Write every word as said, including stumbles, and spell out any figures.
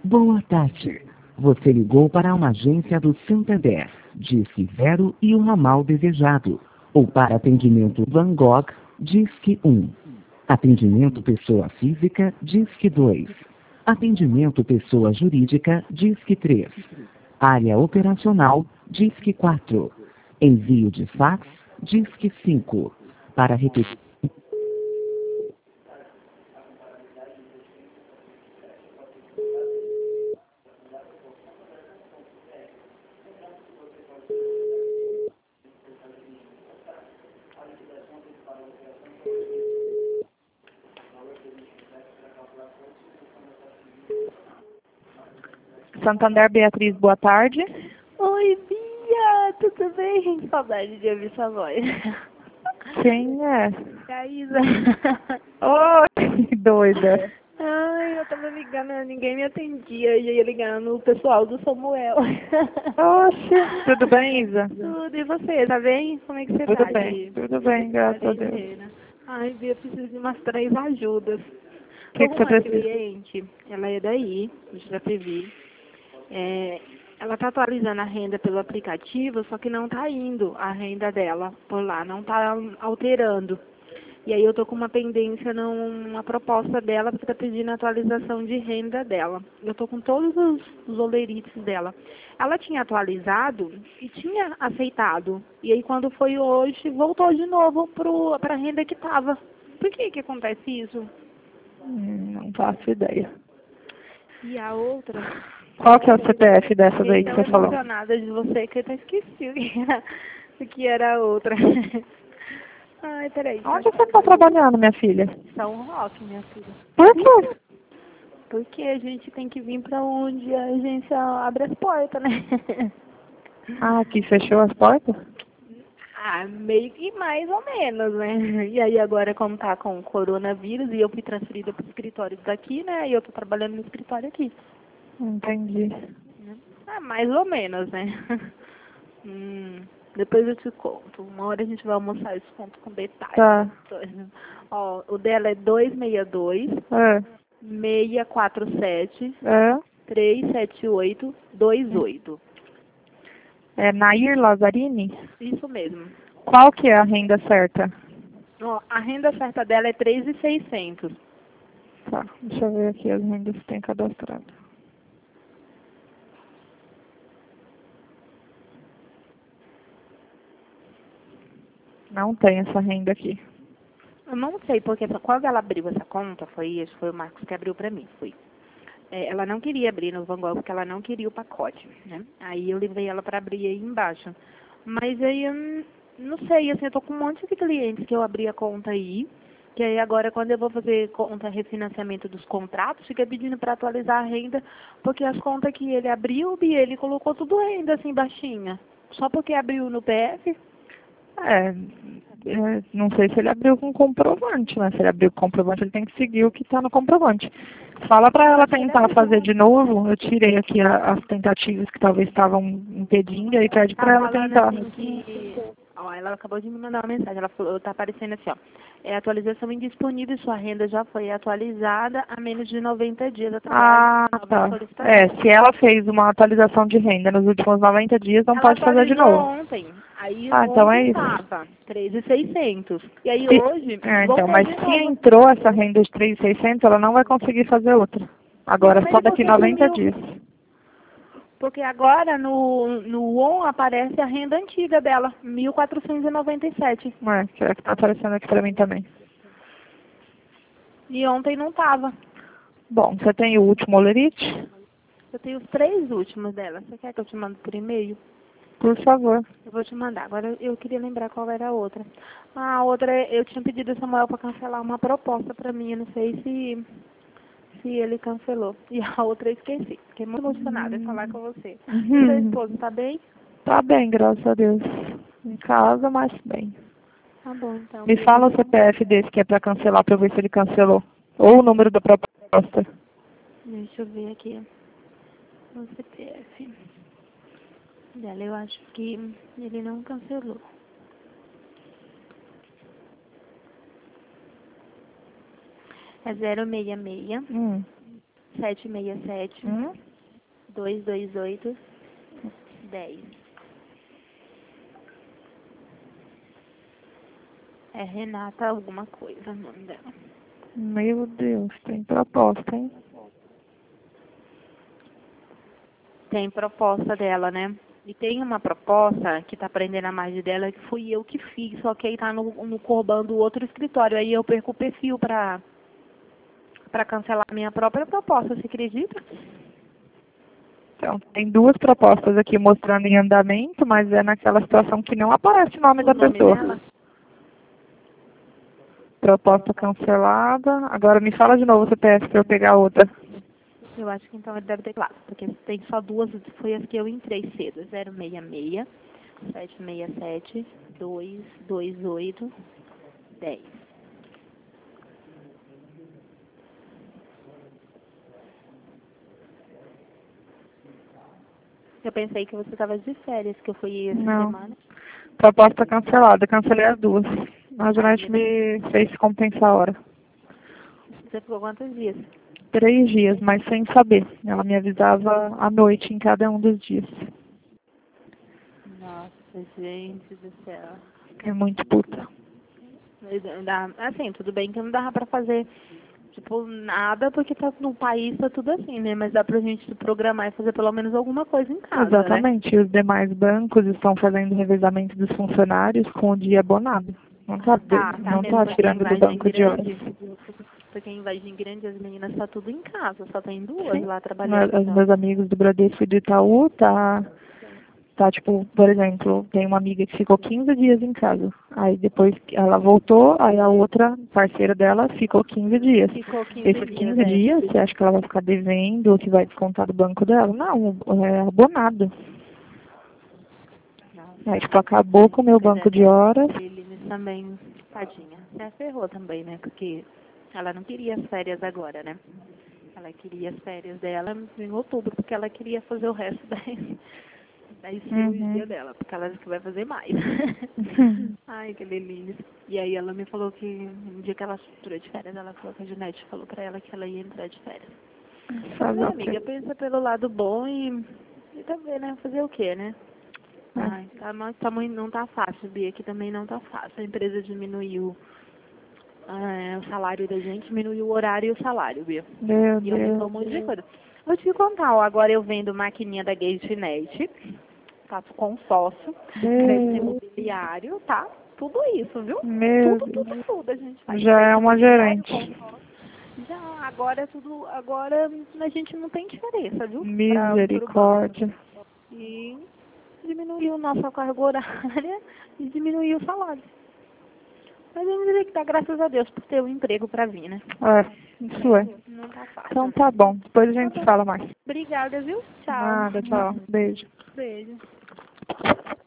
Boa tarde. Você ligou para uma agência do Santander. Disque zero e o ramal desejado. Ou para atendimento Van Gogh, Disque um. Atendimento pessoa física, Disque dois. Atendimento pessoa jurídica, Disque três. Área operacional, Disque quatro. Envio de fax, Disque cinco. Para repetir. Santander Beatriz, boa tarde. Oi, Bia, tudo bem? Saudade de ouvir sua voz. Quem é? É a Isa. Oi, doida. Ai, eu tava ligando, ninguém me atendia, e eu ia ligando no pessoal do Samuel. Oxe, tudo bem, Isa? Tudo, e você, tá bem? Como é que você Tudo tá? bem, de- tudo bem, graças a Deus. quarentena? Ai, Bia, eu preciso de umas três ajudas. O que, Tô que com você uma precisa? cliente, ela é daí, de Itapevi. É, ela tá atualizando a renda pelo aplicativo, só que não tá indo a renda dela por lá, não tá alterando. E aí eu tô com uma pendência numa proposta dela, porque tá pedindo atualização de renda dela. Eu tô com todos os, os olerites dela. Ela tinha atualizado e tinha aceitado. E aí quando foi hoje, voltou de novo pro, pra renda que tava. Por que que acontece isso? Hum, não faço ideia. E a outra... Qual que é o C P F dessas aí que Fiquei tão você falou? emocionada de você que eu até esqueci o que era, o que era a outra. Ai, peraí. Onde você está trabalhando, minha filha? São Roque, minha filha. Por quê? Porque a gente tem que vir pra onde a agência abre as portas, né? Ah, aqui fechou as portas? Ah, meio que mais ou menos, né? E aí agora, como tá com o coronavírus, e eu fui transferida pro escritório daqui, né? E eu tô trabalhando no escritório aqui. Entendi. Ah, mais ou menos, né? Hum, depois eu te conto. Uma hora a gente vai almoçar, eu te conto com detalhes. Tá. Ó, o dela é dois seis dois, É, seis quatro sete, é. três sete oito, dois oito. É Nair Lazzarini? Isso mesmo. Qual que é a renda certa? Ó, a renda certa dela é três mil e seiscentos. Tá, deixa eu ver aqui as rendas que tem cadastrado. Não tem essa renda aqui. Eu não sei, porque quando ela abriu essa conta, foi isso, foi o Marcos que abriu pra mim, foi. É, ela não queria abrir no Van Gogh porque ela não queria o pacote, né? Aí eu levei ela para abrir aí embaixo. Mas aí eu n- não sei, assim, eu tô com um monte de clientes que eu abri a conta aí, que aí agora quando eu vou fazer conta refinanciamento dos contratos, fica pedindo para atualizar a renda, porque as contas que ele abriu, e ele colocou tudo renda assim baixinha. Só porque abriu no P F. É, é, não sei se ele abriu com comprovante, né? Se ele abriu com comprovante, ele tem que seguir o que está no comprovante. Fala para ela tentar fazer de novo. Eu tirei aqui a- as tentativas que talvez estavam impedindo, aí pede Tá para ela falando tentar. assim que... Ó, ela acabou de me mandar uma mensagem, ela falou, tá aparecendo assim, ó. É atualização indisponível, sua renda já foi atualizada há menos de noventa dias através Ah, da nova tá. solicitação. É, se ela fez uma atualização de renda nos últimos noventa dias, não Ela pode fazer de atualizou novo. ontem. Aí Ah, então é ontem isso. tava três mil e seiscentos. E aí Se, hoje é, então, voltou mas de se novo. entrou essa renda de três mil e seiscentos, ela não vai conseguir fazer outra. Agora, Mas só por daqui que noventa sumiu? dias. Porque agora no, no ON aparece a renda antiga dela, mil quatrocentos e noventa e sete. É, que é a que tá aparecendo aqui pra mim também. E ontem não tava. Bom, você tem o último olerite? Eu tenho os três últimos dela. Você quer que eu te mande por e-mail? Por favor. Eu vou te mandar. Agora eu queria lembrar qual era a outra. Ah, a outra, é- eu tinha pedido ao Samuel para cancelar uma proposta para mim. Eu não sei se, se ele cancelou. E a outra eu esqueci. Fiquei muito emocionada em falar com você. E seu Uhum. esposo, tá bem? Tá bem, graças a Deus. Em casa, mas bem. Tá bom, então. Me Beijo. fala o C P F desse que é pra cancelar, pra eu ver se ele cancelou. Ou o número da proposta. Deixa eu ver aqui. O C P F dela, eu acho que ele não cancelou. É zero seis seis, Hum. sete seis sete, Hum? dois dois oito, dez. É Renata alguma coisa o nome dela. Meu Deus, tem proposta, hein? Tem proposta dela, né? E tem uma proposta que tá prendendo a margem dela que fui eu que fiz, só que aí tá no, no Corban do outro escritório. Aí eu perco o perfil pra, pra cancelar a minha própria proposta, você acredita? Então, tem duas propostas aqui mostrando em andamento, mas é naquela situação que não aparece o nome O da nome pessoa. dela? Proposta cancelada. Agora me fala de novo o C P F para eu pegar outra. Eu acho que então ele deve ter claro, porque tem só duas, foi as que eu entrei cedo. zero seis seis, sete seis sete, dois dois oito, dez. Eu pensei que você estava de férias, que eu fui essa Não. semana. Proposta cancelada. Cancelei as duas. A Janete Aí, me fez compensar a hora. Você ficou quantos dias? Três dias, mas sem saber. Ela me avisava à noite em cada um dos dias. Nossa, gente do céu. É muito puta. Dá- Assim, tudo bem que não dava pra fazer, tipo, nada, porque tá, no país tá tudo assim, né? Mas dá pra gente se programar e fazer pelo menos alguma coisa em casa, né? Exatamente. E os demais bancos estão fazendo revezamento dos funcionários com o dia abonado. Não tá, Tá, tá não mesmo, tá porque tirando em do Vargem banco de horas. Grande, porque em Vargem Grande as meninas tá tudo em casa, só tem duas Sim. lá Mas trabalhando. os Então. meus amigos do Bradesco e do Itaú tá, tá, tipo, por exemplo, tem uma amiga que ficou quinze dias em casa. Aí depois que ela voltou, aí a outra parceira dela ficou quinze dias. Ficou quinze Esses dias, quinze é. dias, você acha que ela vai ficar devendo ou que vai descontar do banco dela? Não, é abonado. Nossa, Aí, tipo, acabou com o meu mas banco é, de horas. Liliane também, tadinha. É, ferrou também, né? Porque ela não queria as férias agora, né? Ela queria as férias dela em outubro, porque ela queria fazer o resto da, da cirurgia Uhum. dela, porque ela disse que vai fazer mais. Ai, que delícia. E aí ela me falou que no dia que ela entrou de férias, ela falou que a Janete falou pra ela que ela ia entrar de férias. Fazer Mas, o amiga, quê? pensa pelo lado bom e, e também, né? Fazer o quê, né? É. Ai, tá, mas tá muito, não tá fácil, Bia, aqui também não tá fácil. A empresa diminuiu é, o salário da gente, diminuiu o horário e o salário, Bia. Meu E aumentou Deus. um monte de coisa. Vou te contar, ó, agora eu vendo maquininha da GateNet, faço consórcio, crédito Meu, imobiliário, tá? Tudo isso, viu? meu Tudo, Deus. tudo, tudo a gente faz. Já é Crédito uma imobiliário, gerente. consórcio. Já, agora é tudo, agora a gente não tem diferença, viu? Para o banco. Misericórdia. E diminuiu nossa carga horária e diminuiu o salário. Mas eu vou dizer que dá graças a Deus por ter um emprego para vir, né? É, isso é. Não tá fácil. Então tá bom. Depois a Tá gente bom. fala mais. Obrigada, viu? Tchau. Nada, tchau. Beijo. Beijo.